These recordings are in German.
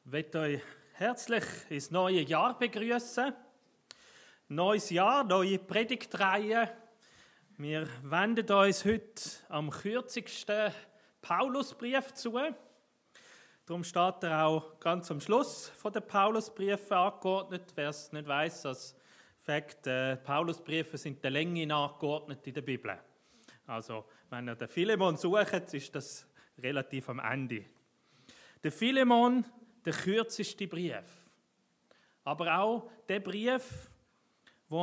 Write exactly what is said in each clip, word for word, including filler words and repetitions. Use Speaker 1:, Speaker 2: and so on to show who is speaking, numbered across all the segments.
Speaker 1: Ich möchte euch herzlich ins neue Jahr begrüßen. Neues Jahr, neue Predigtreihe. Wir wenden uns heute am kürzigsten Paulusbrief zu. Darum steht er auch ganz am Schluss von den Paulusbriefen angeordnet. Wer es nicht weiss, als Fakt, äh, Paulusbriefe sind der Länge nachgeordnet in der Bibel. Also, wenn ihr den Philemon sucht, ist das relativ am Ende. Der Philemon, der kürzeste Brief. Aber auch der Brief, der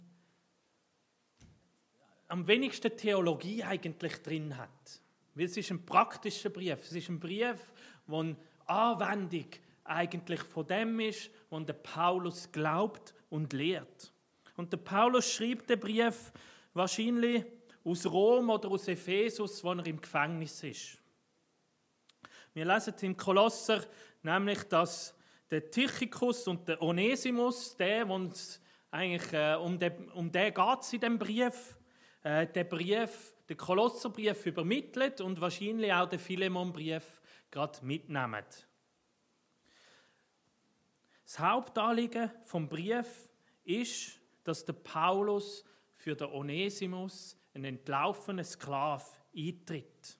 Speaker 1: am wenigsten Theologie eigentlich drin hat. Weil es ist ein praktischer Brief. Es ist ein Brief, der eine Anwendung eigentlich von dem ist, was der Paulus glaubt und lehrt. Und der Paulus schreibt den Brief wahrscheinlich aus Rom oder aus Ephesus, wo er im Gefängnis ist. Wir lesen im Kolosser nämlich, dass der Tychicus und der Onesimus, der, uns eigentlich äh, um den, um den geht es in dem Brief, äh, den Brief, den Kolosserbrief übermittelt und wahrscheinlich auch den Philemonbrief gerade mitnehmen. Das Hauptanliegen vom Brief ist, dass der Paulus für den Onesimus, einen entlaufenen Sklav, eintritt.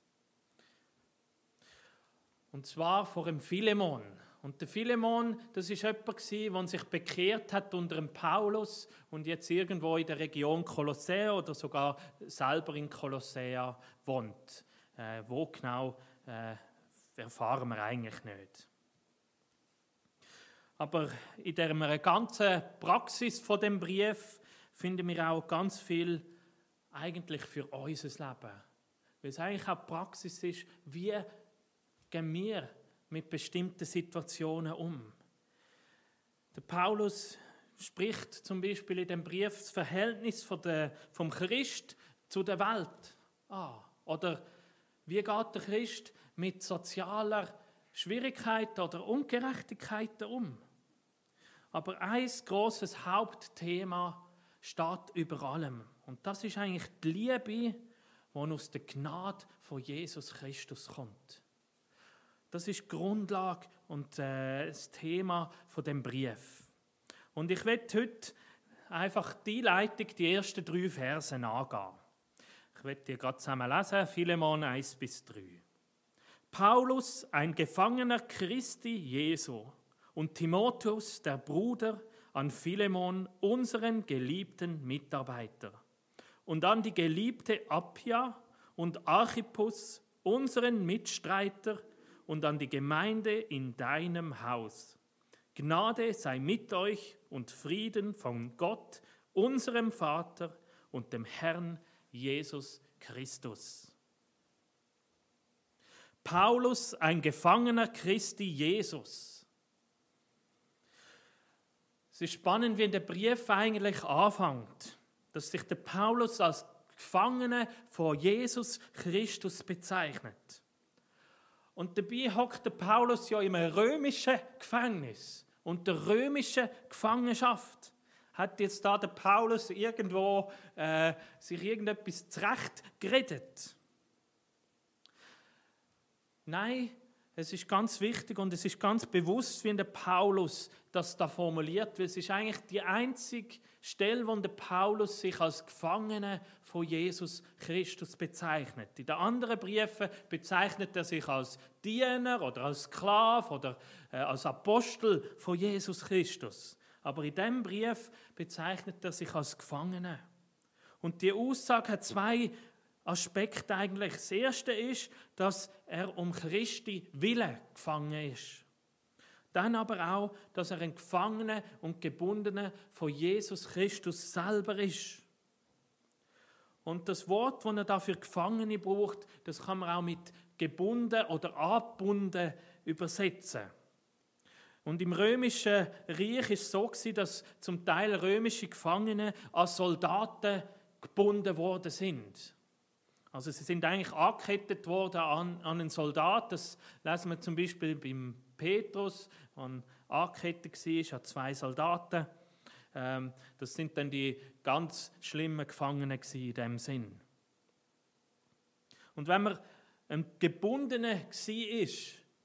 Speaker 1: Und zwar vor dem Philemon. Und der Philemon, das war jemand, der sich bekehrt hat unter dem Paulus und jetzt irgendwo in der Region Kolossea oder sogar selber in Kolossea wohnt. Äh, wo genau, äh, erfahren wir eigentlich nicht. Aber in der ganzen Praxis von dem Brief finden wir auch ganz viel eigentlich für unser Leben. Weil es eigentlich auch Praxis ist, wie gehen wir mit bestimmten Situationen um. Der Paulus spricht zum Beispiel in dem Brief das Verhältnis von der, vom Christ zu der Welt an. Oder wie geht der Christ mit sozialer Schwierigkeit oder Ungerechtigkeiten um? Aber ein grosses Hauptthema steht über allem. Und das ist eigentlich die Liebe, die aus der Gnade von Jesus Christus kommt. Das ist die Grundlage und äh, das Thema von dem Brief. Und ich werde heute einfach die Leitung, die ersten drei Verse angehen. Ich werde die gerade zusammen lesen, Philemon eins bis drei. Paulus, ein Gefangener Christi Jesu, und Timotheus, der Bruder, an Philemon, unseren geliebten Mitarbeiter. Und an die geliebte Appia und Archippus, unseren Mitstreiter, und an die Gemeinde in deinem Haus. Gnade sei mit euch und Frieden von Gott, unserem Vater und dem Herrn Jesus Christus. Paulus, ein Gefangener Christi Jesus. Es ist spannend, wie der Brief eigentlich anfängt, dass sich der Paulus als Gefangener von Jesus Christus bezeichnet. Und dabei hockt der Paulus ja in einem römischen Gefängnis. Und der römischen Gefangenschaft hat jetzt da der Paulus irgendwo äh, sich irgendetwas zurechtgeredet. Nein, es ist ganz wichtig und es ist ganz bewusst, wie der Paulus das da formuliert, weil es ist eigentlich die einzige Stelle, wo der Paulus sich als Gefangener von Jesus Christus bezeichnet. In den anderen Briefen bezeichnet er sich als Diener oder als Sklave oder äh, als Apostel von Jesus Christus. Aber in diesem Brief bezeichnet er sich als Gefangener. Und die Aussage hat zwei Aspekte eigentlich. Das erste ist, dass er um Christi Willen gefangen ist. Dann aber auch, dass er ein Gefangener und Gebundener von Jesus Christus selber ist. Und das Wort, das er da für Gefangene braucht, das kann man auch mit gebunden oder abgebunden übersetzen. Und im römischen Reich ist es so gewesen, dass zum Teil römische Gefangene als Soldaten gebunden worden sind. Also sie sind eigentlich angekettet worden an, an einen Soldat. Das lesen wir zum Beispiel beim Petrus, der angekettet war an zwei Soldaten. Ähm, das sind dann die ganz schlimmen Gefangenen in diesem Sinn. Und wenn man ein Gebundener war,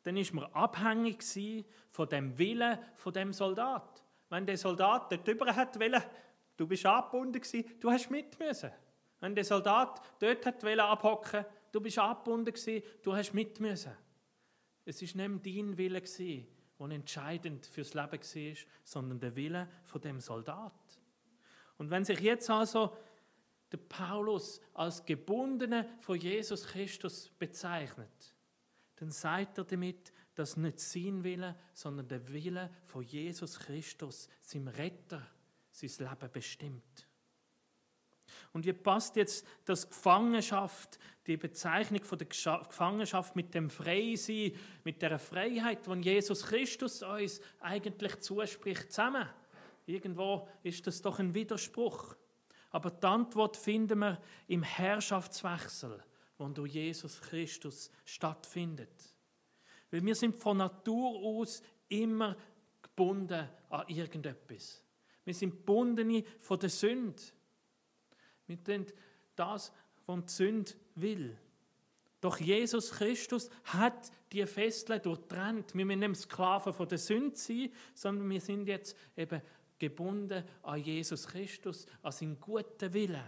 Speaker 1: dann ist man abhängig von dem Willen von dem Soldat. Wenn der Soldat dort drüber hat wollen, du bist angebunden gewesen, du hast mit müssen. Wenn der Soldat dort hat wollen abhocken, du bist angebunden gewesen, du hast mit müssen. Es ist nicht dein Wille gewesen, der entscheidend fürs Leben war, sondern der Wille von dem Soldat. Und wenn sich jetzt also der Paulus als Gebundener von Jesus Christus bezeichnet, dann sagt er damit, dass nicht sein Wille, sondern der Wille von Jesus Christus, seinem Retter, sein Leben bestimmt. Und wie passt jetzt das Gefangenschaft, die Bezeichnung von der Gefangenschaft mit dem Freisein, mit der Freiheit, die Jesus Christus uns eigentlich zuspricht, zusammen? Irgendwo ist das doch ein Widerspruch. Aber die Antwort finden wir im Herrschaftswechsel, der durch Jesus Christus stattfindet. Weil wir sind von Natur aus immer gebunden an irgendetwas. Wir sind gebunden von der Sünde. Wir tun das, was die Sünde will. Doch Jesus Christus hat die Fesseln durchtrennt. Wir müssen nicht Sklaven von der Sünde sein, sondern wir sind jetzt eben gebunden an Jesus Christus, an seinen guten Willen.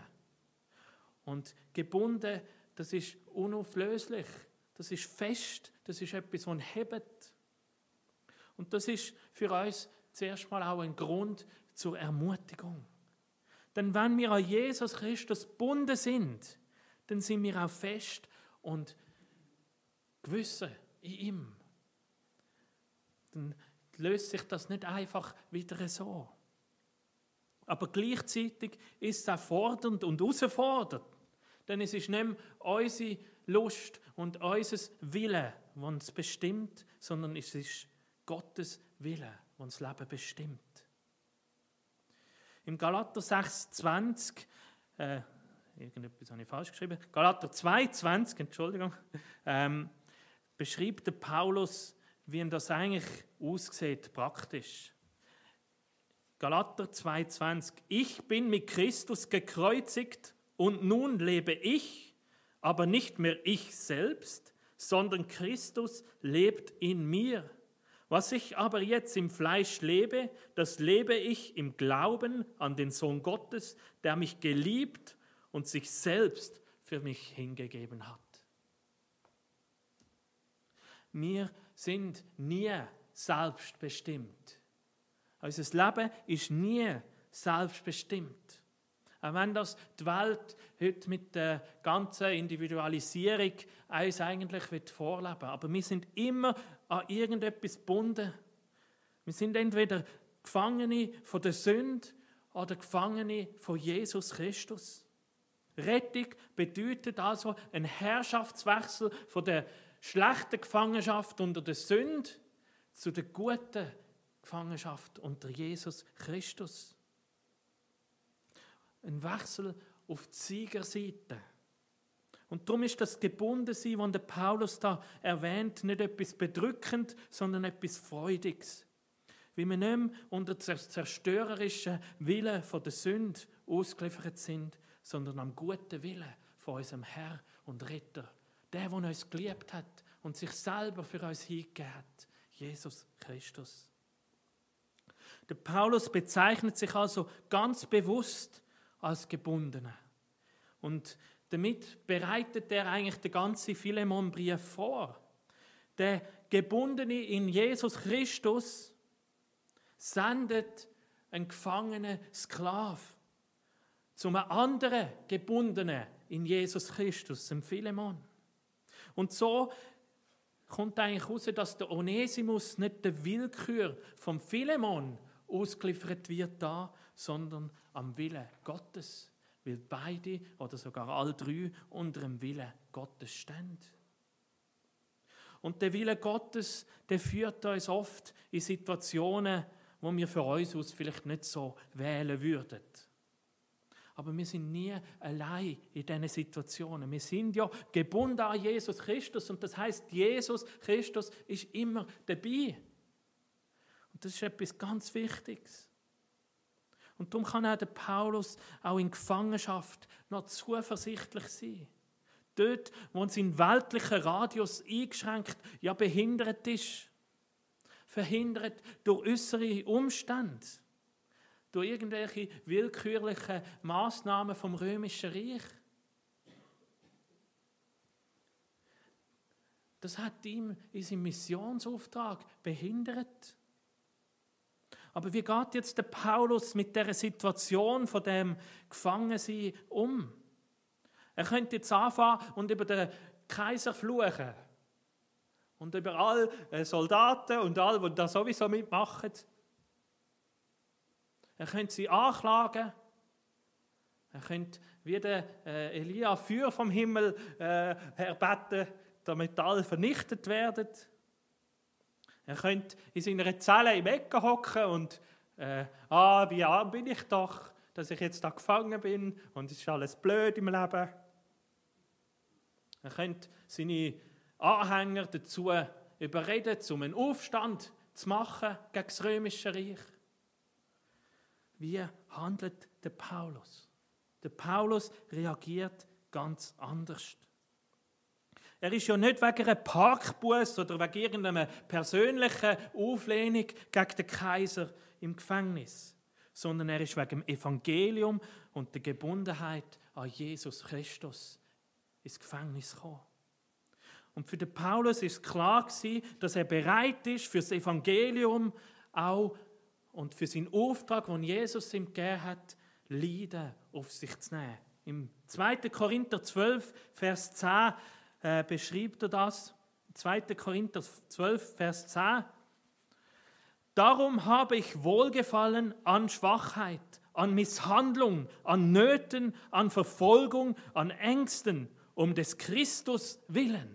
Speaker 1: Und gebunden, das ist unauflöslich, das ist fest, das ist etwas, das hebt. Und das ist für uns zuerst mal auch ein Grund zur Ermutigung. Denn wenn wir an Jesus Christus gebunden sind, dann sind wir auch fest und gewissen in ihm. Dann löst sich das nicht einfach wieder so. Aber gleichzeitig ist es auch fordernd und herausfordernd. Denn es ist nicht mehr unsere Lust und unser Wille, der uns bestimmt, sondern es ist Gottes Wille, der uns das Leben bestimmt. Im Galater sechs zwanzig, äh, irgendetwas habe ich falsch geschrieben, Galater zwei zwanzig, Entschuldigung, ähm, beschreibt der Paulus, wie das eigentlich aussieht, praktisch. Galater zwei zwanzig. Ich bin mit Christus gekreuzigt und nun lebe ich, aber nicht mehr ich selbst, sondern Christus lebt in mir. Was ich aber jetzt im Fleisch lebe, das lebe ich im Glauben an den Sohn Gottes, der mich geliebt und sich selbst für mich hingegeben hat. Wir sind nie selbstbestimmt. Unser Leben ist nie selbstbestimmt. Auch wenn das die Welt heute mit der ganzen Individualisierung uns eigentlich vorleben will. Aber wir sind immer an irgendetwas gebunden. Wir sind entweder Gefangene von der Sünde oder Gefangene von Jesus Christus. Rettung bedeutet also ein Herrschaftswechsel von der schlechten Gefangenschaft unter der Sünde zu der guten Gefangenschaft unter Jesus Christus. Ein Wechsel auf die Siegerseite. Und darum ist das Gebundensein, was der Paulus da erwähnt, nicht etwas bedrückend, sondern etwas Freudiges. Wie wir nicht mehr unter der zerstörerischen Willen von der Sünde ausgeliefert sind, sondern am guten Willen von unserem Herr und Retter. Der, der uns geliebt hat und sich selber für uns hingegeben hat. Jesus Christus. Der Paulus bezeichnet sich also ganz bewusst als Gebundener. Und damit bereitet er eigentlich den ganzen Philemon-Brief vor. Der Gebundene in Jesus Christus sendet einen gefangenen Sklav zu einem anderen Gebundenen in Jesus Christus, dem Philemon. Und so kommt eigentlich heraus, dass der Onesimus nicht der Willkür vom Philemon ausgeliefert wird da, sondern am Willen Gottes, weil beide oder sogar alle drei unter dem Willen Gottes stehen. Und der Wille Gottes, der führt uns oft in Situationen, wo wir für uns aus vielleicht nicht so wählen würden. Aber wir sind nie allein in diesen Situationen. Wir sind ja gebunden an Jesus Christus und das heißt, Jesus Christus ist immer dabei. Und das ist etwas ganz Wichtiges. Und darum kann auch der Paulus auch in Gefangenschaft noch zuversichtlich sein. dort, wo sein weltlicher Radius eingeschränkt, ja behindert ist. Verhindert durch äußere Umstände, durch irgendwelche willkürlichen Massnahmen vom Römischen Reich. Das hat ihm in seinem Missionsauftrag behindert. Aber wie geht jetzt der Paulus mit der Situation von dem Gefangensein um? Er könnte jetzt anfangen und über den Kaiser fluchen. Und über alle Soldaten und alle, die da sowieso mitmachen. Er könnte sie anklagen. Er könnte wie der äh, Elia Feuer vom Himmel äh, herbeten, damit alle vernichtet werden. Er könnte in seiner Zelle im Ecken hocken und äh, «Ah, wie arm bin ich doch, dass ich jetzt da gefangen bin und es ist alles blöd im Leben.» Er könnte seine Anhänger dazu überreden, um einen Aufstand zu machen gegen das Römische Reich. Wie handelt der Paulus? Der Paulus reagiert ganz anders. Er ist ja nicht wegen einer Parkbusse oder wegen irgendeiner persönlichen Auflehnung gegen den Kaiser im Gefängnis, sondern er ist wegen dem Evangelium und der Gebundenheit an Jesus Christus ins Gefängnis gekommen. Und für den Paulus ist klar gewesen, dass er bereit ist, für das Evangelium auch und für seinen Auftrag, den Jesus ihm gegeben hat, Leiden auf sich zu nehmen. Im zweiten Korinther zwölf, Vers zehn äh, beschreibt er das. zweiten Korinther zwölf, Vers zehn. Darum habe ich Wohlgefallen an Schwachheit, an Misshandlung, an Nöten, an Verfolgung, an Ängsten, um des Christus willen.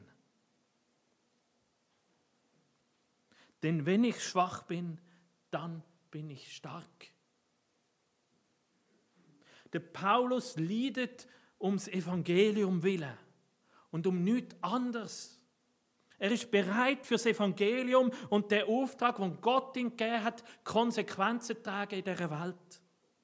Speaker 1: Denn wenn ich schwach bin, dann bin ich stark. Der Paulus leidet ums Evangelium willen und um nichts anderes. Er ist bereit für das Evangelium und den Auftrag, den Gott ihm gegeben hat, Konsequenzen zu tragen in dieser Welt.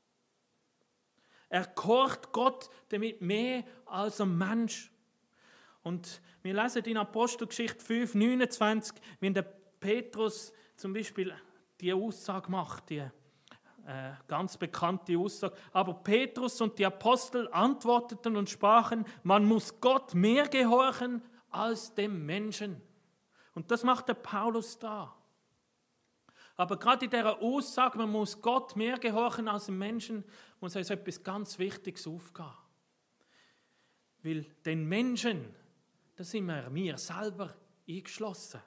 Speaker 1: Er gehorcht Gott damit mehr als ein Mensch. Und wir lesen in Apostelgeschichte fünf, neunundzwanzig, wenn der Petrus zum Beispiel die Aussage macht, die äh, ganz bekannte Aussage. Aber Petrus und die Apostel antworteten und sprachen, man muss Gott mehr gehorchen als dem Menschen. Und das macht der Paulus da. Aber gerade in dieser Aussage, man muss Gott mehr gehorchen als dem Menschen, muss uns etwas ganz Wichtiges aufgehen. Weil den Menschen, da sind wir mir selber eingeschlossen.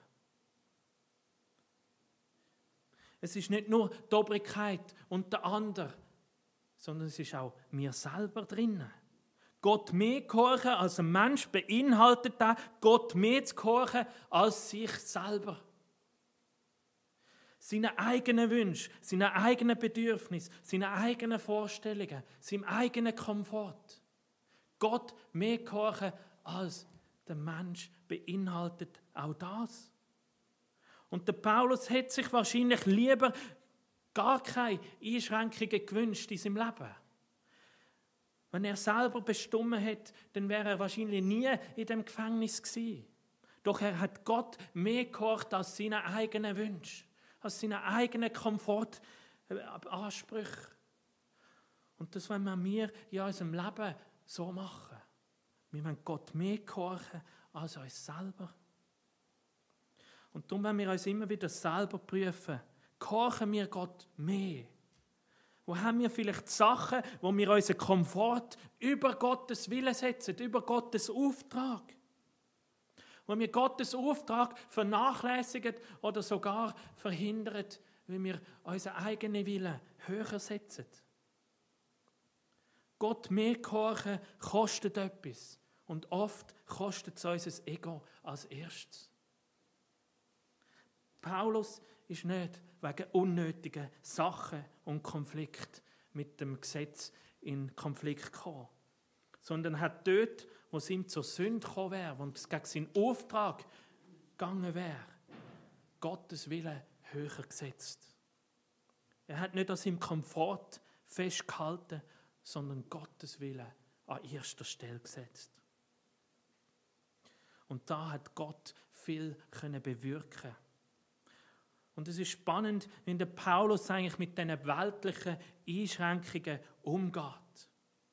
Speaker 1: Es ist nicht nur die Obrigkeit und der andere, sondern es ist auch mir selber drin. Gott mehr gehorchen als ein Mensch beinhaltet das, Gott mehr zu gehorchen als sich selber. Seine eigenen Wünsche, seine eigenen Bedürfnisse, seine eigenen Vorstellungen, seinem eigenen Komfort. Gott mehr gehorchen als der Mensch beinhaltet auch das. Und der Paulus hätte sich wahrscheinlich lieber gar keine Einschränkungen gewünscht in seinem Leben. Wenn er selber bestimmt hätte, dann wäre er wahrscheinlich nie in dem Gefängnis gewesen. Doch er hat Gott mehr gehorcht als seine eigenen Wünsche, als seine eigenen Komfortansprüche. Und das wollen wir in unserem Leben so machen. Wir wollen Gott mehr gehorchen als uns selber. Und darum wollen wir uns immer wieder selber prüfen, gehorchen wir Gott mehr? Wo haben wir vielleicht Sachen, wo wir unseren Komfort über Gottes Willen setzen, über Gottes Auftrag? Wo wir Gottes Auftrag vernachlässigen oder sogar verhindern, weil wir unseren eigenen Willen höher setzen. Gott mehr gehorchen kostet etwas. Und oft kostet es unser Ego als erstes. Paulus ist nicht wegen unnötigen Sachen und Konflikt mit dem Gesetz in Konflikt gekommen, sondern hat dort, wo es ihm zur Sünde gekommen wäre, wo es gegen seinen Auftrag gegangen wäre, Gottes Willen höher gesetzt. Er hat nicht an seinem Komfort festgehalten, sondern Gottes Willen an erster Stelle gesetzt. Und da hat Gott viel können bewirken. Und es ist spannend, wie der Paulus eigentlich mit diesen weltlichen Einschränkungen umgeht.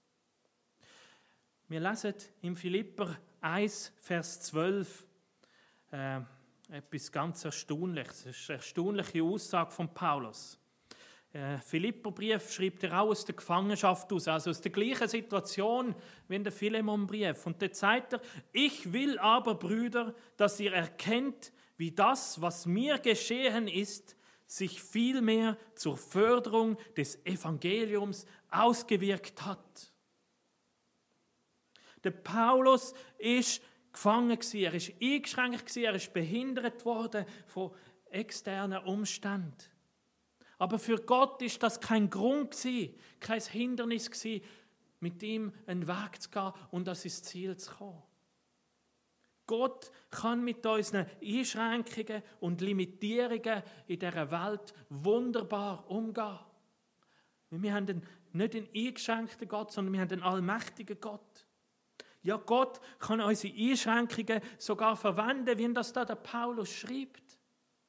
Speaker 1: Wir lesen im Philipper eins, Vers zwölf äh, etwas ganz Erstaunliches. Das ist eine erstaunliche Aussage von Paulus. Äh, Philipperbrief schreibt er auch aus der Gefangenschaft aus, also aus der gleichen Situation wie in der Philemonbrief. Und dort sagt er, ich will aber, Brüder, dass ihr erkennt, wie das, was mir geschehen ist, sich vielmehr zur Förderung des Evangeliums ausgewirkt hat. Der Paulus ist gefangen gewesen, er ist eingeschränkt gewesen, er ist behindert worden von externen Umständen. Aber für Gott ist das kein Grund gewesen, kein Hindernis gewesen, mit ihm einen Weg zu gehen und an sein Ziel zu kommen. Gott kann mit unseren Einschränkungen und Limitierungen in dieser Welt wunderbar umgehen. Wir haben nicht einen eingeschränkten Gott, sondern wir haben einen allmächtigen Gott. Ja, Gott kann unsere Einschränkungen sogar verwenden, wie das da der Paulus schreibt.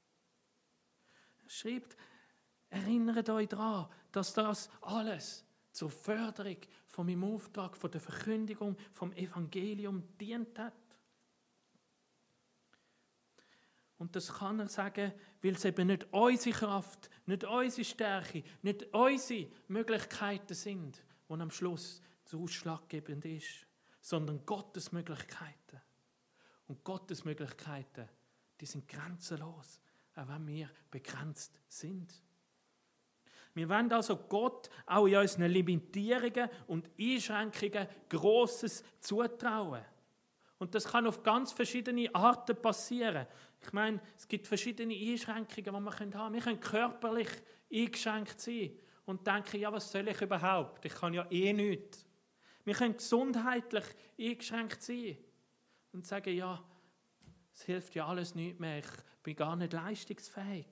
Speaker 1: Er schreibt, erinnert euch daran, dass das alles zur Förderung von meinem Auftrag, von der Verkündigung vom Evangelium dient hat. Und das kann er sagen, weil es eben nicht unsere Kraft, nicht unsere Stärke, nicht unsere Möglichkeiten sind, die am Schluss so ausschlaggebend ist, sondern Gottes Möglichkeiten. Und Gottes Möglichkeiten, die sind grenzenlos, auch wenn wir begrenzt sind. Wir wollen also Gott auch in unseren Limitierungen und Einschränkungen Grosses zutrauen. Und das kann auf ganz verschiedene Arten passieren. Ich meine, es gibt verschiedene Einschränkungen, die wir haben können. Wir können körperlich eingeschränkt sein und denken, ja, was soll ich überhaupt? Ich kann ja eh nichts. Wir können gesundheitlich eingeschränkt sein und sagen, ja, es hilft ja alles nicht mehr, ich bin gar nicht leistungsfähig.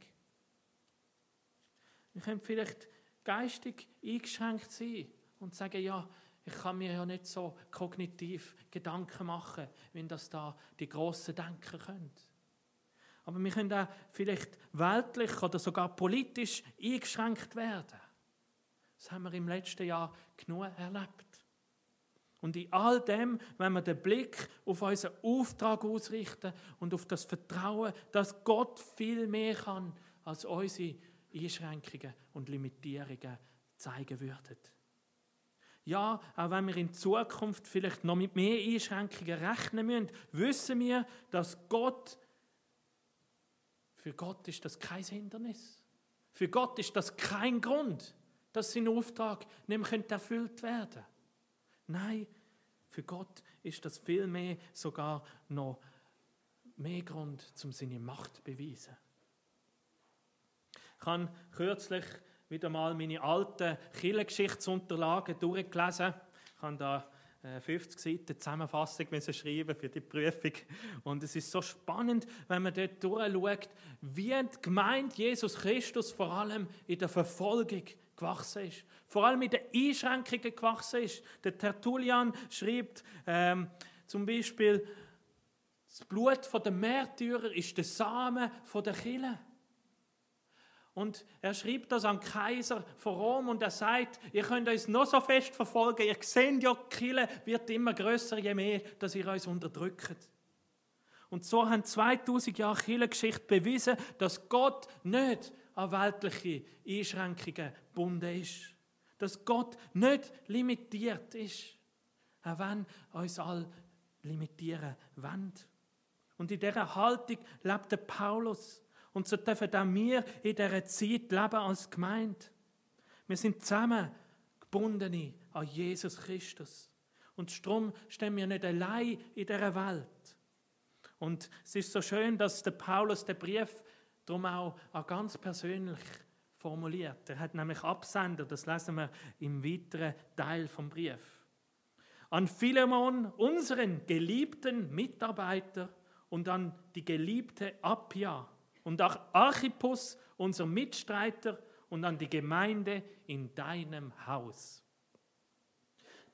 Speaker 1: Wir können vielleicht geistig eingeschränkt sein und sagen, ja, ich kann mir ja nicht so kognitiv Gedanken machen, wie das da die Grossen denken können. Aber wir können auch vielleicht weltlich oder sogar politisch eingeschränkt werden. Das haben wir im letzten Jahr genug erlebt. Und in all dem, wenn wir den Blick auf unseren Auftrag ausrichten und auf das Vertrauen, dass Gott viel mehr kann, als unsere Einschränkungen und Limitierungen zeigen würden. Ja, auch wenn wir in Zukunft vielleicht noch mit mehr Einschränkungen rechnen müssen, wissen wir, dass Gott, für Gott ist das kein Hindernis. Für Gott ist das kein Grund, dass sein Auftrag nicht mehr erfüllt werden könnte. Nein, für Gott ist das vielmehr sogar noch mehr Grund, um seine Macht zu beweisen. Ich habe kürzlich wieder mal meine alten Kirchengeschichtsunterlagen durchgelesen. Ich habe da fünfzig Seiten Zusammenfassung schreiben für die Prüfung. Und es ist so spannend, wenn man dort durchschaut, wie die Gemeinde Jesus Christus vor allem in der Verfolgung gewachsen ist. Vor allem in den Einschränkungen gewachsen ist. Der Tertullian schreibt ähm, zum Beispiel, das Blut der Märtyrer ist der Samen der Kirche. Und er schreibt das an den Kaiser von Rom und er sagt, ihr könnt uns noch so fest verfolgen, ihr seht ja, die Kirche wird immer grösser, je mehr, dass ihr uns unterdrückt. Und so haben zweitausend Jahre Kirchengeschichte bewiesen, dass Gott nicht an weltliche Einschränkungen gebunden ist. Dass Gott nicht limitiert ist, auch wenn uns alle limitieren wollen. Und in dieser Haltung lebt der Paulus. Und so dürfen auch wir in dieser Zeit leben als Gemeinde. Wir sind zusammen gebunden an Jesus Christus. Und darum stehen wir nicht allein in dieser Welt. Und es ist so schön, dass der Paulus den Brief darum auch ganz persönlich formuliert. Er hat nämlich Absender, das lesen wir im weiteren Teil vom Brief. An Philemon, unseren geliebten Mitarbeiter, und an die geliebte Appia, und auch Archippus, unser Mitstreiter, und an die Gemeinde in deinem Haus.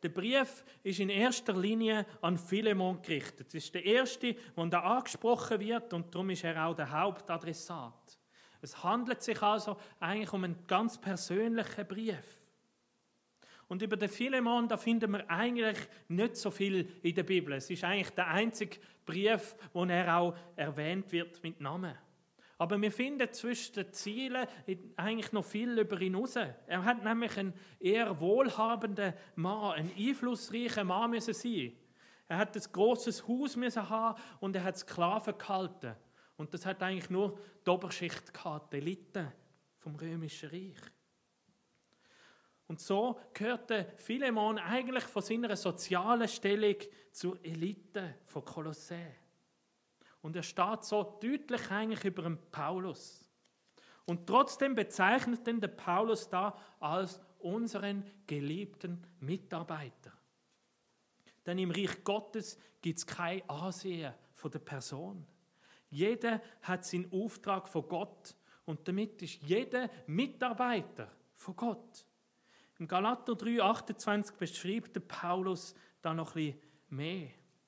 Speaker 1: Der Brief ist in erster Linie an Philemon gerichtet. Es ist der erste, der da angesprochen wird und darum ist er auch der Hauptadressat. Es handelt sich also eigentlich um einen ganz persönlichen Brief. Und über den Philemon, da finden wir eigentlich nicht so viel in der Bibel. Es ist eigentlich der einzige Brief, wo er auch erwähnt wird mit Namen. Aber wir finden zwischen den Zielen eigentlich noch viel über ihn raus. Er hat nämlich einen eher wohlhabenden Mann, einen einflussreichen Mann müssen sein. Er hat ein grosses Haus müssen haben und er hat Sklaven gehalten. Und das hat eigentlich nur die Oberschicht gehabt, die Elite vom Römischen Reich. Und so gehörte Philemon eigentlich von seiner sozialen Stellung zur Elite von Kolossä. Und er steht so deutlich eigentlich über den Paulus. Und trotzdem bezeichnet ihn der Paulus da als unseren geliebten Mitarbeiter. Denn im Reich Gottes gibt es kein Ansehen von der Person. Jeder hat seinen Auftrag von Gott und damit ist jeder Mitarbeiter von Gott. Im Galater drei achtundzwanzig beschreibt der Paulus da noch ein bisschen mehr.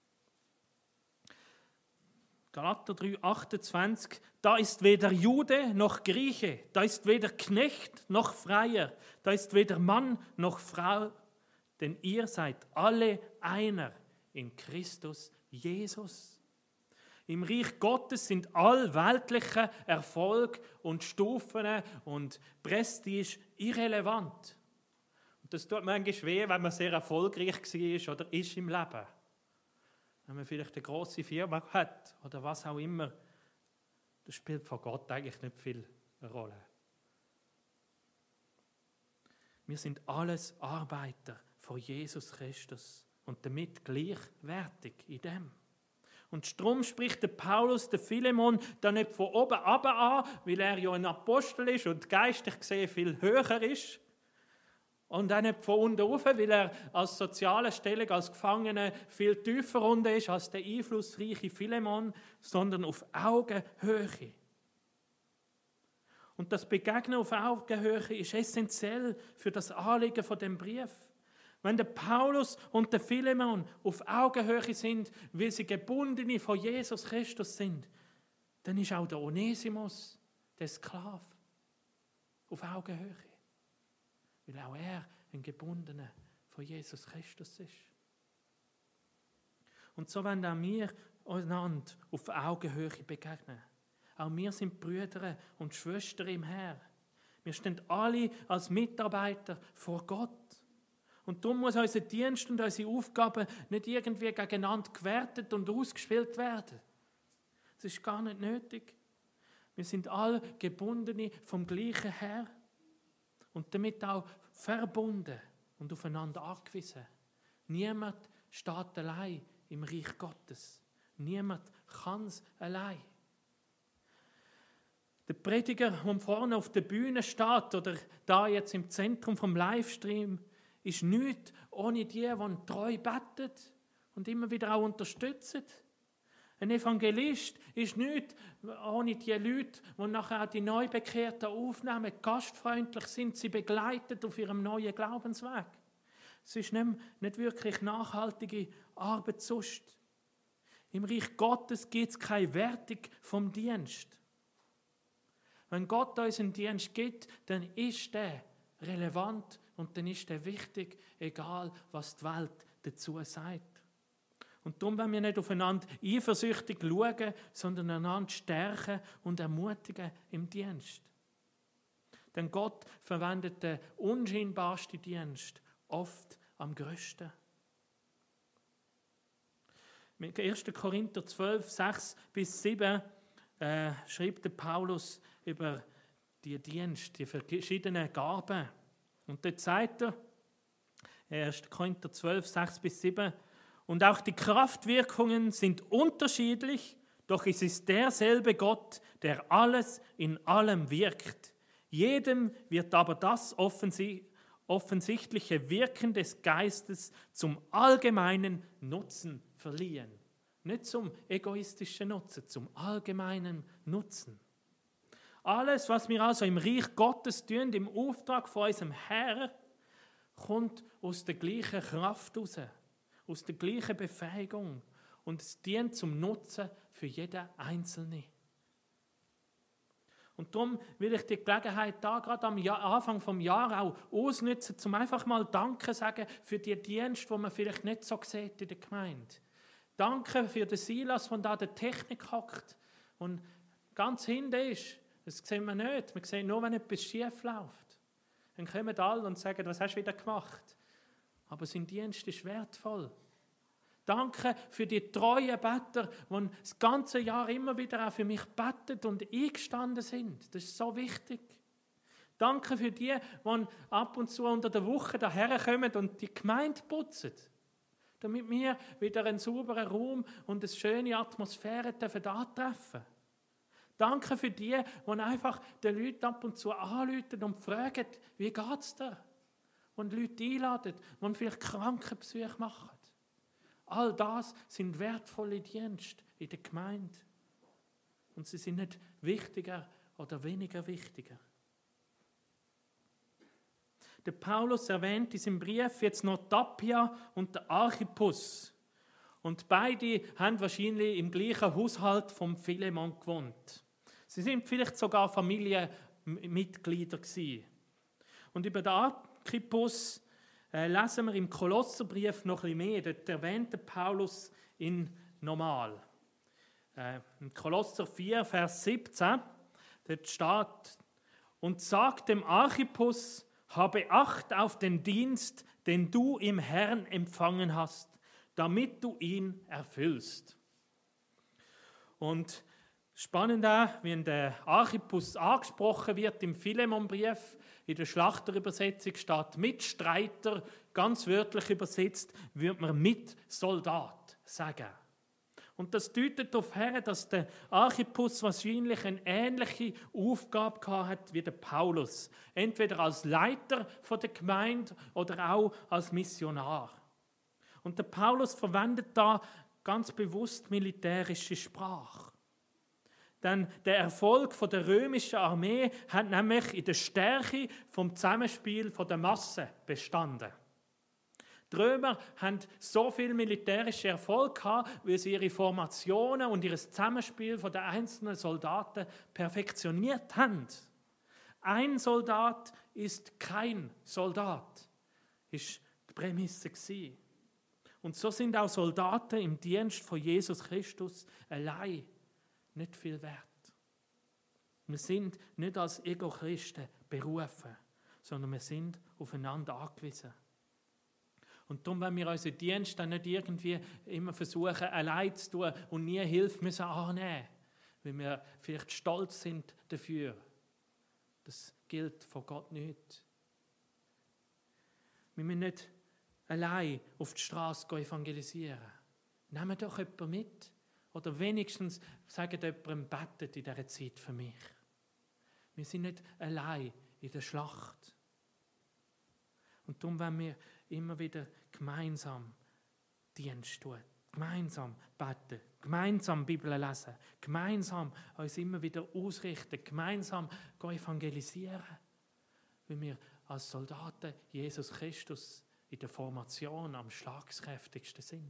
Speaker 1: Galater drei achtundzwanzig, da ist weder Jude noch Grieche, da ist weder Knecht noch Freier, da ist weder Mann noch Frau, denn ihr seid alle einer in Christus Jesus. Im Reich Gottes sind all weltliche Erfolg und Stufen und Prestige irrelevant. Und das tut manchmal weh, wenn man sehr erfolgreich war oder ist im Leben. Wenn man vielleicht eine grosse Firma hat oder was auch immer, das spielt von Gott eigentlich nicht viel eine Rolle. Wir sind alles Arbeiter von Jesus Christus und damit gleichwertig in dem. Und darum spricht der Paulus, der Philemon, da nicht von oben runter an, weil er ja ein Apostel ist und geistlich gesehen viel höher ist. Und auch nicht von unten rauf, weil er als soziale Stellung, als Gefangener viel tiefer unten ist als der einflussreiche Philemon, sondern auf Augenhöhe. Und das Begegnen auf Augenhöhe ist essentiell für das Anliegen von dem Brief. Wenn der Paulus und der Philemon auf Augenhöhe sind, weil sie Gebundene von Jesus Christus sind, dann ist auch der Onesimus, der Sklave, auf Augenhöhe. Weil auch er ein Gebundener von Jesus Christus ist. Und so wollen auch wir einander auf Augenhöhe begegnen. Auch wir sind Brüder und Schwestern im Herrn. Wir stehen alle als Mitarbeiter vor Gott. Und darum muss unser Dienst und unsere Aufgaben nicht irgendwie gegeneinander gewertet und ausgespielt werden. Das ist gar nicht nötig. Wir sind alle Gebundene vom gleichen Herrn. Und damit auch verbunden und aufeinander angewiesen. Niemand steht allein im Reich Gottes. Niemand kann es allein. Der Prediger, der vorne auf der Bühne steht oder da jetzt im Zentrum vom Livestream, ist nichts ohne die, die treu beten und immer wieder auch unterstützen. Ein Evangelist ist nichts ohne die Leute, die nachher auch die Neubekehrten aufnehmen, gastfreundlich sind, sie begleitet auf ihrem neuen Glaubensweg. Es ist nicht, nicht wirklich nachhaltige Arbeit sonst. Im Reich Gottes gibt es keine Wertung vom Dienst. Wenn Gott uns einen Dienst gibt, dann ist der relevant und dann ist der wichtig, egal was die Welt dazu sagt. Und darum wollen wir nicht aufeinander eifersüchtig schauen, sondern einander stärken und ermutigen im Dienst. Denn Gott verwendet den unscheinbarsten Dienst oft am grössten. Mit erster Korinther zwölf, sechs bis sieben äh, schreibt der Paulus über die Dienst, die verschiedenen Gaben. Und dort sagt er, erster Korinther zwölf, sechs bis sieben, und auch die Kraftwirkungen sind unterschiedlich, doch es ist derselbe Gott, der alles in allem wirkt. Jedem wird aber das offensichtliche Wirken des Geistes zum allgemeinen Nutzen verliehen. Nicht zum egoistischen Nutzen, zum allgemeinen Nutzen. Alles, was wir also im Reich Gottes tun, im Auftrag von unserem Herrn, kommt aus der gleichen Kraft raus, aus der gleichen Befähigung und es dient zum Nutzen für jeden Einzelnen. Und darum will ich die Gelegenheit da gerade am Jahr, Anfang des Jahres auch ausnutzen, um einfach mal Danke zu sagen für die Dienste, die man vielleicht nicht so sieht in der Gemeinde. Danke für den Silas, der da an der Technik hockt und ganz hinten ist. Das sehen wir nicht. Wir sehen nur, wenn etwas schief läuft. Dann kommen alle und sagen, was hast du wieder gemacht? Aber sein Dienst ist wertvoll. Danke für die treuen Better, die das ganze Jahr immer wieder auch für mich bettet und eingestanden sind. Das ist so wichtig. Danke für die, die ab und zu unter der Woche daherkommen und die Gemeinde putzen, damit wir wieder einen sauberen Raum und eine schöne Atmosphäre antreffen. Danke für die, die einfach den Leuten ab und zu anrufen und fragen, wie geht es dir? Und Leute einladen, die vielleicht Krankenbesuche machen. All das sind wertvolle Dienste in der Gemeinde. Und sie sind nicht wichtiger oder weniger wichtiger. Der Paulus erwähnt in seinem Brief jetzt noch Appia und der Archippus. Und beide haben wahrscheinlich im gleichen Haushalt vom Philemon gewohnt. Sie sind vielleicht sogar Familienmitglieder gewesen. Und über den Archippus äh, lesen wir im Kolosserbrief noch ein bisschen mehr. Dort erwähnt Paulus ihn nochmal. Äh, in Kolosser vier, Vers siebzehn, dort steht, und sagt dem Archippus, habe Acht auf den Dienst, den du im Herrn empfangen hast, damit du ihn erfüllst. Und spannend auch, wie der Archippus angesprochen wird im Philemonbrief, in der Schlachterübersetzung steht Mitstreiter, ganz wörtlich übersetzt, würde man Mitsoldat sagen. Und das deutet darauf her, dass der Archippus wahrscheinlich eine ähnliche Aufgabe hatte wie der Paulus. Entweder als Leiter der Gemeinde oder auch als Missionar. Und der Paulus verwendet da ganz bewusst militärische Sprache. Denn der Erfolg der römischen Armee hat nämlich in der Stärke vom Zusammenspiel der Masse bestanden. Die Römer haben so viel militärischen Erfolg gehabt, weil sie ihre Formationen und ihr Zusammenspiel der einzelnen Soldaten perfektioniert haben. Ein Soldat ist kein Soldat, ist die Prämisse gewesen. Und so sind auch Soldaten im Dienst von Jesus Christus allein nicht viel wert. Wir sind nicht als Ego-Christen berufen, sondern wir sind aufeinander angewiesen. Und darum, wenn wir unseren Dienst dann nicht irgendwie immer versuchen, allein zu tun und nie Hilfe müssen annehmen, weil wir vielleicht stolz sind dafür. Das gilt von Gott nicht. Wir müssen nicht allein auf die Straße evangelisieren. Nehmen doch jemanden mit. Oder wenigstens sagen jemandem, betet in dieser Zeit für mich. Wir sind nicht allein in der Schlacht. Und darum wollen wir immer wieder gemeinsam Dienst tun, gemeinsam beten, gemeinsam Bibel lesen, gemeinsam uns immer wieder ausrichten, gemeinsam evangelisieren, weil wir als Soldaten Jesus Christus in der Formation am schlagskräftigsten sind.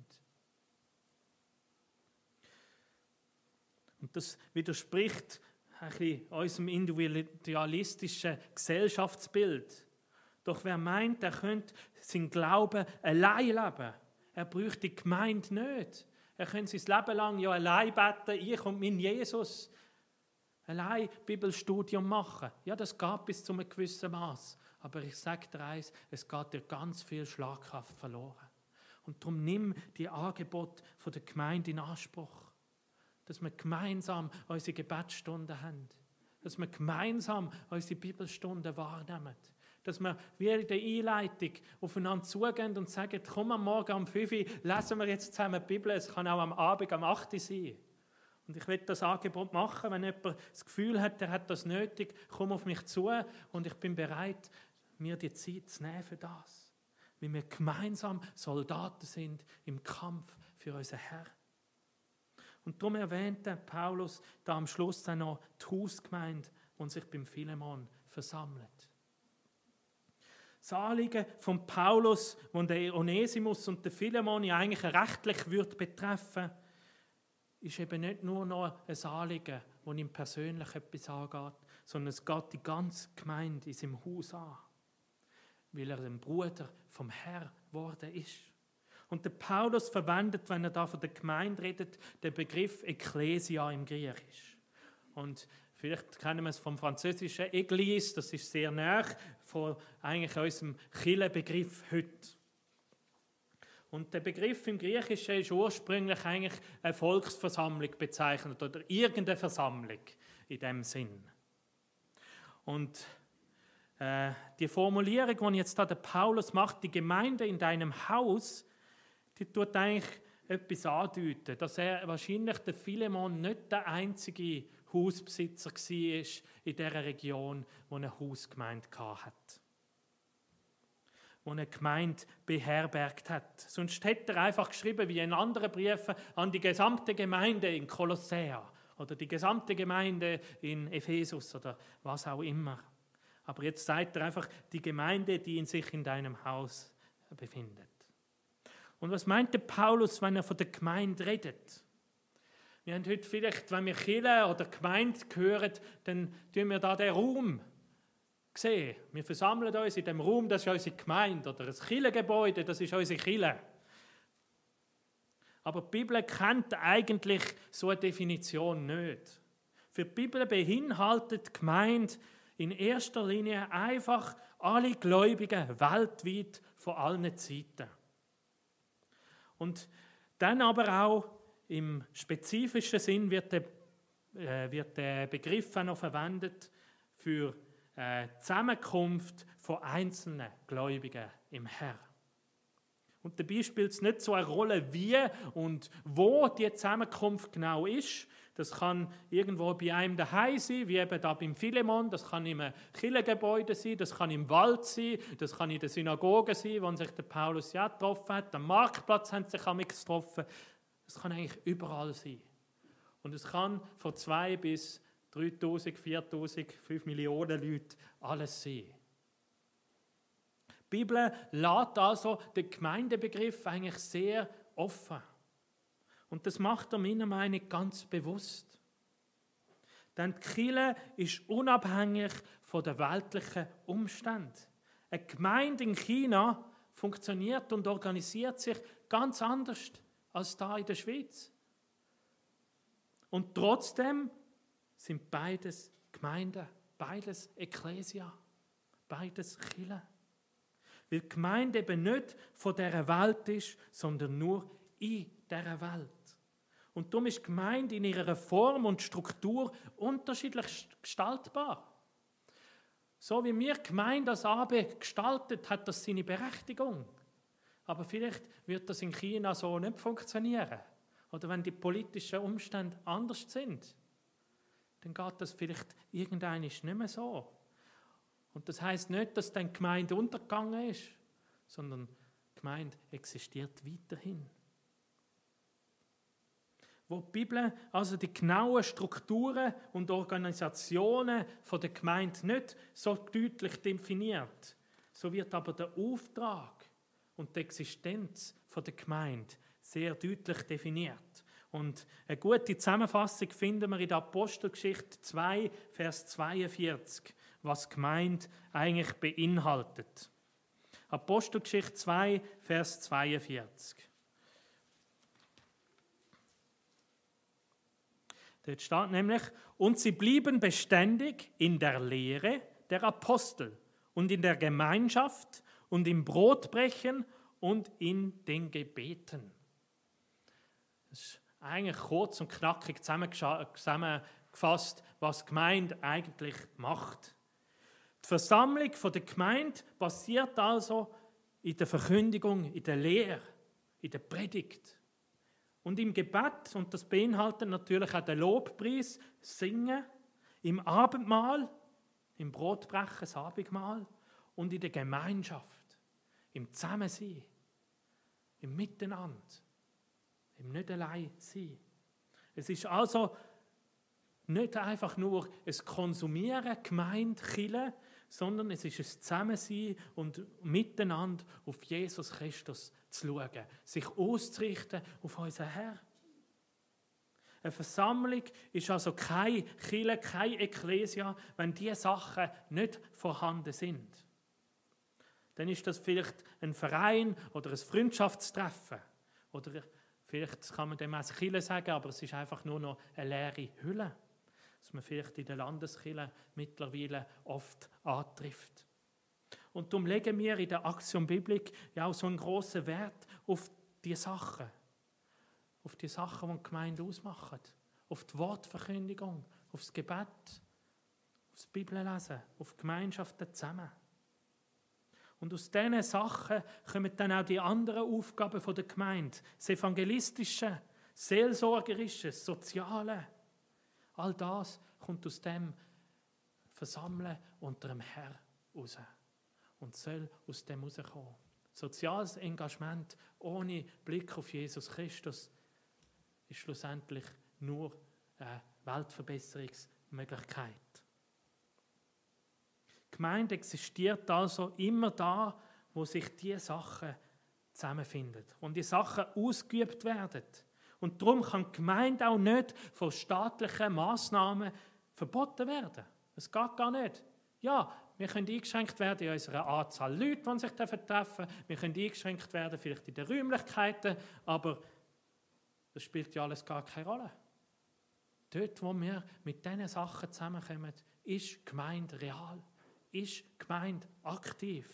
Speaker 1: Und das widerspricht ein bisschen unserem individualistischen Gesellschaftsbild. Doch wer meint, er könnte seinen Glauben allein leben, er bräuchte die Gemeinde nicht. Er könnte sein Leben lang ja allein beten, ich und mein Jesus. Allein Bibelstudium machen. Ja, das geht bis zu einem gewissen Maß. Aber ich sage dir eins, es geht dir ganz viel Schlagkraft verloren. Und darum nimm die Angebote der Gemeinde in Anspruch. Dass wir gemeinsam unsere Gebetsstunden haben. Dass wir gemeinsam unsere Bibelstunden wahrnehmen. Dass wir wie in der Einleitung aufeinander zugehen und sagen, komm am Morgen um fünf Uhr, lesen wir jetzt zusammen die Bibel, es kann auch am Abend um acht Uhr sein. Und ich will das Angebot machen, wenn jemand das Gefühl hat, er hat das nötig, komm auf mich zu und ich bin bereit, mir die Zeit zu nehmen für das. Weil wir gemeinsam Soldaten sind im Kampf für unser Herr. Und darum erwähnte Paulus da am Schluss dann noch die Hausgemeinde, die sich beim Philemon versammelt. Das Anliegen von Paulus, das den Onesimus und den Philemon ja eigentlich rechtlich würde betreffen, ist eben nicht nur noch ein Anliegen, das ihm persönlich etwas angeht, sondern es geht die ganze Gemeinde in seinem Haus an, weil er ein Bruder vom Herrn geworden ist. Und der Paulus verwendet, wenn er da von der Gemeinde redet, den Begriff Ekklesia im Griechisch. Und vielleicht kennen wir es vom französischen Église, das ist sehr nah von eigentlich unserem Kirchenbegriff heute. Und der Begriff im Griechischen ist ursprünglich eigentlich eine Volksversammlung bezeichnet oder irgendeine Versammlung in dem Sinn. Und äh, die Formulierung, die jetzt da der Paulus macht, die Gemeinde in deinem Haus, die tut eigentlich etwas andeuten, dass er wahrscheinlich der Philemon nicht der einzige Hausbesitzer war in dieser Region, wo eine Hausgemeinde hatte, wo eine Gemeinde beherbergt hat. Sonst hätte er einfach geschrieben, wie in anderen Briefen, an die gesamte Gemeinde in Kolossea oder die gesamte Gemeinde in Ephesus oder was auch immer. Aber jetzt sagt er einfach, die Gemeinde, die in sich in deinem Haus befindet. Und was meint der Paulus, wenn er von der Gemeinde redet? Wir haben heute vielleicht, wenn wir Kirche oder Gemeinde hören, dann tun wir da den Raum sehen. Wir versammeln uns in dem Raum, das ist unsere Gemeinde, oder ein Kirchengebäude, das ist unsere Kirche. Aber die Bibel kennt eigentlich so eine Definition nicht. Für die Bibel beinhaltet die Gemeinde in erster Linie einfach alle Gläubigen weltweit von allen Zeiten. Und dann aber auch im spezifischen Sinn wird der, äh, wird der Begriff auch noch verwendet für äh, Zusammenkunft von einzelnen Gläubigen im Herrn. Und dabei spielt es nicht so eine Rolle, wie und wo die Zusammenkunft genau ist. Das kann irgendwo bei einem daheim sein, wie eben da beim Philemon. Das kann im Kirchengebäude sein, das kann im Wald sein, das kann in der Synagoge sein, wo sich der Paulus ja getroffen hat. Am Marktplatz haben sie sich am getroffen. Das kann eigentlich überall sein. Und es kann von zwei bis dreitausend, viertausend, fünf Millionen Leuten alles sein. Die Bibel lässt also den Gemeindebegriff eigentlich sehr offen. Und das macht er meiner Meinung nach ganz bewusst. Denn die Kirche ist unabhängig von den weltlichen Umständen. Eine Gemeinde in China funktioniert und organisiert sich ganz anders als da in der Schweiz. Und trotzdem sind beides Gemeinden, beides Ekklesia, beides Kirche. Weil die Gemeinde eben nicht von dieser Welt ist, sondern nur in dieser Welt. Und darum ist die Gemeinde in ihrer Form und Struktur unterschiedlich gestaltbar. So wie wir die Gemeinde als A B gestaltet, hat das seine Berechtigung. Aber vielleicht wird das in China so nicht funktionieren. Oder wenn die politischen Umstände anders sind, dann geht das vielleicht irgendwann nicht mehr so. Und das heisst nicht, dass dann die Gemeinde untergegangen ist, sondern die Gemeinde existiert weiterhin. Wo die Bibel also die genauen Strukturen und Organisationen von der Gemeinde nicht so deutlich definiert, so wird aber der Auftrag und die Existenz von der Gemeinde sehr deutlich definiert. Und eine gute Zusammenfassung finden wir in der Apostelgeschichte zwei, Vers zweiundvierzig, was Gemeinde eigentlich beinhaltet. Apostelgeschichte zwei, Vers zweiundvierzig. Dort steht nämlich, und sie blieben beständig in der Lehre der Apostel und in der Gemeinschaft und im Brotbrechen und in den Gebeten. Das ist eigentlich kurz und knackig zusammengefasst, was die Gemeinde eigentlich macht. Die Versammlung der Gemeinde basiert also in der Verkündigung, in der Lehre, in der Predigt. Und im Gebet, und das beinhaltet natürlich auch den Lobpreis, Singen, im Abendmahl, im Brotbrechen, das Abendmahl und in der Gemeinschaft, im Zusammensein, im Miteinander, im nicht allein sein. Es ist also nicht einfach nur ein Konsumieren, Gemeinde, Kirche, sondern es ist ein Zusammensein und miteinander auf Jesus Christus zu schauen, sich auszurichten auf unseren Herrn. Eine Versammlung ist also keine Kirche, keine Ekklesia, wenn diese Sachen nicht vorhanden sind. Dann ist das vielleicht ein Verein oder ein Freundschaftstreffen. Oder vielleicht kann man dem auch Kirche sagen, aber es ist einfach nur noch eine leere Hülle, dass man vielleicht in der Landeskirche mittlerweile oft antrifft. Und darum legen wir in der Aktion Biblik ja auch so einen grossen Wert auf diese Sachen. Auf die Sachen, die die Gemeinde ausmachen. Auf die Wortverkündigung, auf das Gebet, auf das Bibellesen, auf die Gemeinschaften zusammen. Und aus diesen Sachen kommen dann auch die anderen Aufgaben der Gemeinde. Das Evangelistische, Seelsorgerische, das Soziale. All das kommt aus dem Versammeln unter dem Herrn raus. Und soll aus dem rauskommen. Soziales Engagement ohne Blick auf Jesus Christus ist schlussendlich nur eine Weltverbesserungsmöglichkeit. Die Gemeinde existiert also immer da, wo sich diese Sachen zusammenfinden und die Sachen ausgeübt werden. Und darum kann die Gemeinde auch nicht von staatlichen Massnahmen verboten werden. Es geht gar nicht. Ja, wir können eingeschränkt werden in unserer Anzahl Leute, die sich treffen dürfen. Wir können eingeschränkt werden vielleicht in den Räumlichkeiten, aber das spielt ja alles gar keine Rolle. Dort, wo wir mit diesen Sachen zusammenkommen, ist die Gemeinde real, ist die Gemeinde aktiv.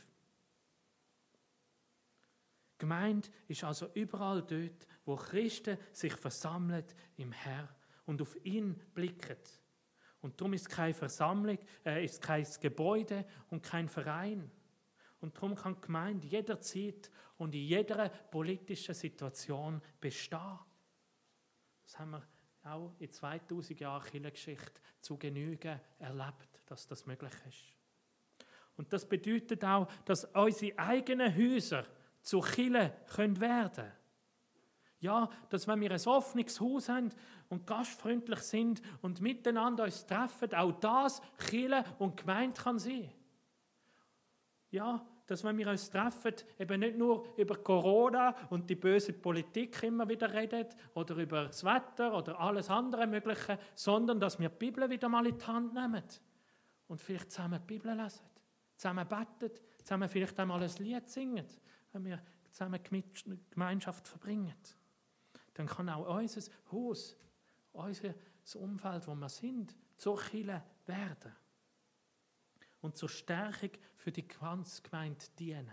Speaker 1: Die Gemeinde ist also überall dort, wo Christen sich versammeln im Herrn und auf ihn blicken. Und darum ist es keine Versammlung, äh, ist kein Gebäude und kein Verein. Und darum kann die Gemeinde jederzeit und in jeder politischen Situation bestehen. Das haben wir auch in zweitausend Jahren Kirchengeschichte zu Genüge erlebt, dass das möglich ist. Und das bedeutet auch, dass unsere eigenen Häuser zu Kirchen werden können. Ja, dass wenn wir ein offenes Haus haben und gastfreundlich sind und miteinander uns treffen, auch das Kirche und Gemeinde kann sein. Ja, dass wenn wir uns treffen, eben nicht nur über Corona und die böse Politik immer wieder reden oder über das Wetter oder alles andere Mögliche, sondern dass wir die Bibel wieder mal in die Hand nehmen und vielleicht zusammen die Bibel lesen, zusammen beten, zusammen vielleicht einmal ein Lied singen, wenn wir zusammen Gemeinschaft verbringen. Dann kann auch unser Haus, unser Umfeld, wo wir sind, zur Kirche werden und zur Stärkung für die ganze Gemeinde dienen.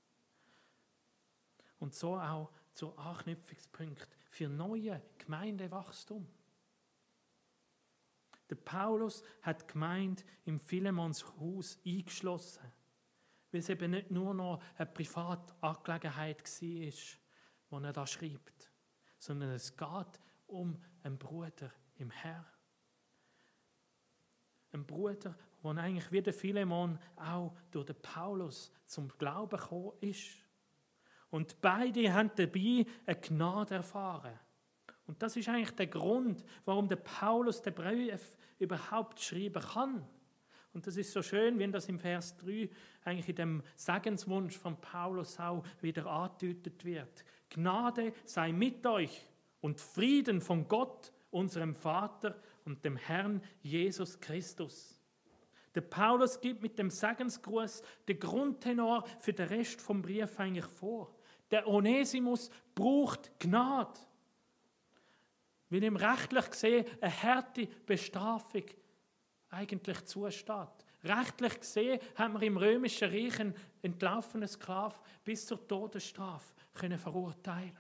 Speaker 1: Und so auch zu Anknüpfungspunkt für neue Gemeindewachstum. Der Paulus hat die Gemeinde im Philemons Haus eingeschlossen, weil es eben nicht nur noch eine private Angelegenheit war, wo er da schreibt, sondern es geht um einen Bruder im Herrn. Ein Bruder, der eigentlich wie der Philemon auch durch den Paulus zum Glauben gekommen ist. Und beide haben dabei eine Gnade erfahren. Und das ist eigentlich der Grund, warum der Paulus den Brief überhaupt schreiben kann. Und das ist so schön, wenn das im Vers drei eigentlich in dem Segenswunsch von Paulus auch wieder angedeutet wird. Gnade sei mit euch und Frieden von Gott, unserem Vater und dem Herrn Jesus Christus. Der Paulus gibt mit dem Segensgruß den Grundtenor für den Rest vom Brief eigentlich vor. Der Onesimus braucht Gnade, weil ihm rechtlich gesehen eine harte Bestrafung eigentlich zusteht. Rechtlich gesehen haben wir im römischen Reich einen entlaufenen Sklaven bis zur Todesstrafe können verurteilen.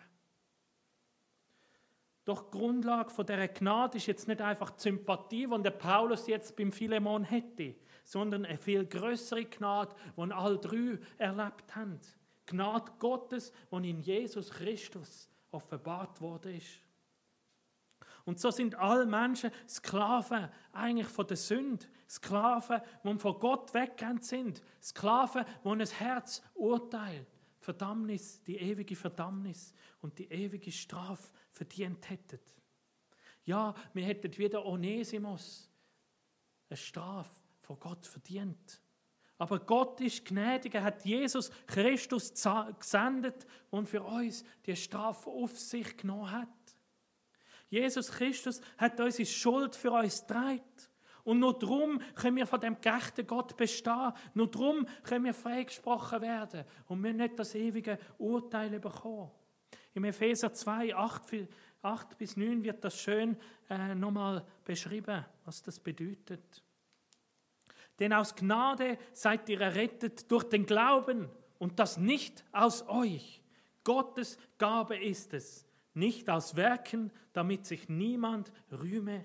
Speaker 1: Doch die Grundlage von dieser Gnade ist jetzt nicht einfach die Sympathie, die der Paulus jetzt beim Philemon hätte, sondern eine viel größere Gnade, die alle drei erlebt haben. Die Gnade Gottes, die in Jesus Christus offenbart worden ist. Und so sind alle Menschen Sklaven eigentlich von der Sünde. Sklaven, die von Gott weggegangen sind. Sklaven, die ein Herz urteilt. Verdammnis, die ewige Verdammnis und die ewige Strafe verdient hätten. Ja, wir hätten wieder Onesimus eine Strafe von Gott verdient. Aber Gott ist gnädig, er hat Jesus Christus gesendet und für uns die Strafe auf sich genommen hat. Jesus Christus hat unsere Schuld für uns getragen. Und nur darum können wir von dem gerechten Gott bestehen. Nur darum können wir freigesprochen werden und wir nicht das ewige Urteil bekommen. Im Epheser zwei, acht bis neun wird das schön äh, nochmal beschrieben, was das bedeutet. Denn aus Gnade seid ihr errettet durch den Glauben und das nicht aus euch. Gottes Gabe ist es, nicht aus Werken, damit sich niemand rühme.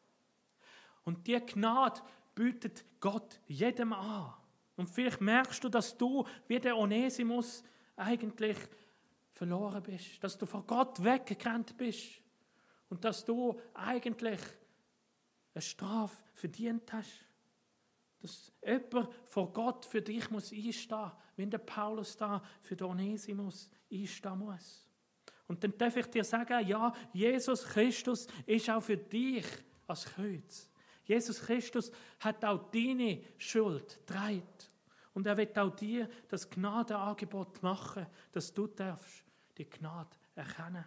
Speaker 1: Und die Gnade bietet Gott jedem an. Und vielleicht merkst du, dass du wie der Onesimus eigentlich verloren bist, dass du vor Gott weggerannt bist und dass du eigentlich eine Strafe verdient hast. Dass jemand vor Gott für dich muss einstehen, wenn der Paulus da für den Onesimus einstehen muss. Und dann darf ich dir sagen, ja, Jesus Christus ist auch für dich als Kreuz. Jesus Christus hat auch deine Schuld getragen. Und er wird auch dir das Gnadenangebot machen, dass du darfst die Gnade erkennen.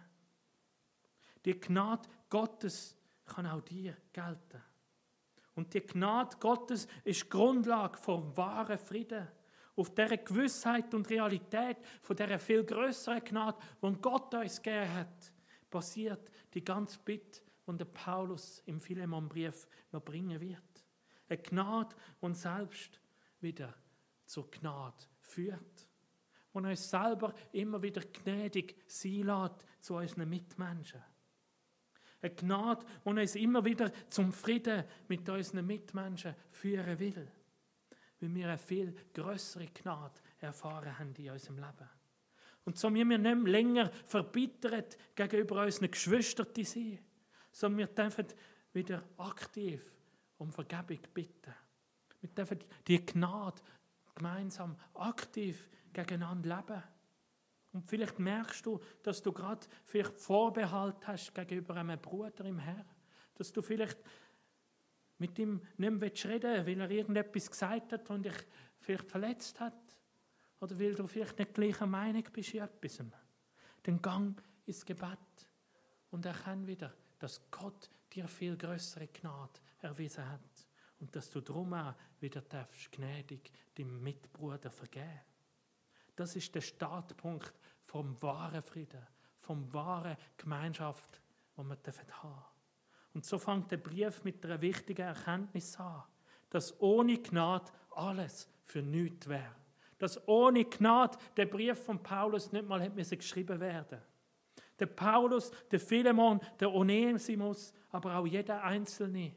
Speaker 1: Die Gnade Gottes kann auch dir gelten. Und die Gnade Gottes ist die Grundlage vom wahren Frieden. Auf dieser Gewissheit und Realität von dieser viel größeren Gnade, die Gott uns gegeben hat, basiert die ganze Bitte, die der Paulus im Philemonbrief noch bringen wird. Eine Gnade, die uns selbst wieder zur Gnade führt. Die uns selber immer wieder gnädig sein lässt zu unseren Mitmenschen. Eine Gnade, die uns immer wieder zum Frieden mit unseren Mitmenschen führen will. Weil wir eine viel grössere Gnade erfahren haben in unserem Leben. Und so müssen wir nicht länger verbittert gegenüber unseren Geschwistern sein, sondern wir dürfen wieder aktiv um Vergebung bitten. Wir dürfen die Gnade gemeinsam aktiv gegeneinander leben. Und vielleicht merkst du, dass du gerade vielleicht Vorbehalt hast gegenüber einem Bruder im Herrn. Dass du vielleicht mit ihm nicht mehr reden willst, weil er irgendetwas gesagt hat und dich vielleicht verletzt hat. Oder weil du vielleicht nicht gleicher Meinung bist in etwas. Dann gang ins Gebet und erkenne wieder, dass Gott dir viel größere Gnade erwiesen hat. Und dass du darum auch wieder darfst, gnädig deinem Mitbruder vergeben. Das ist der Startpunkt vom wahren Frieden, vom wahren Gemeinschaft, die wir haben dürfen. Und so fängt der Brief mit einer wichtigen Erkenntnis an, dass ohne Gnade alles für nichts wäre. Dass ohne Gnade der Brief von Paulus nicht mal hätte geschrieben werden. Der Paulus, der Philemon, der Onesimus, aber auch jeder Einzelne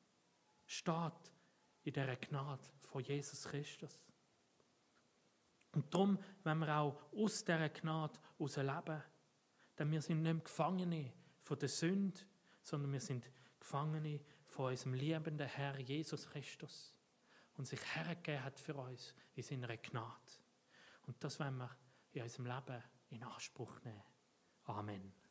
Speaker 1: steht in dieser Gnade von Jesus Christus. Und darum, wenn wir auch aus dieser Gnade heraus leben, denn wir sind nicht Gefangene von der Sünde, sondern wir sind Gefangene von unserem liebenden Herr Jesus Christus und sich hergegeben hat für uns in seiner Gnade. Und das wollen wir in unserem Leben in Anspruch nehmen. Amen.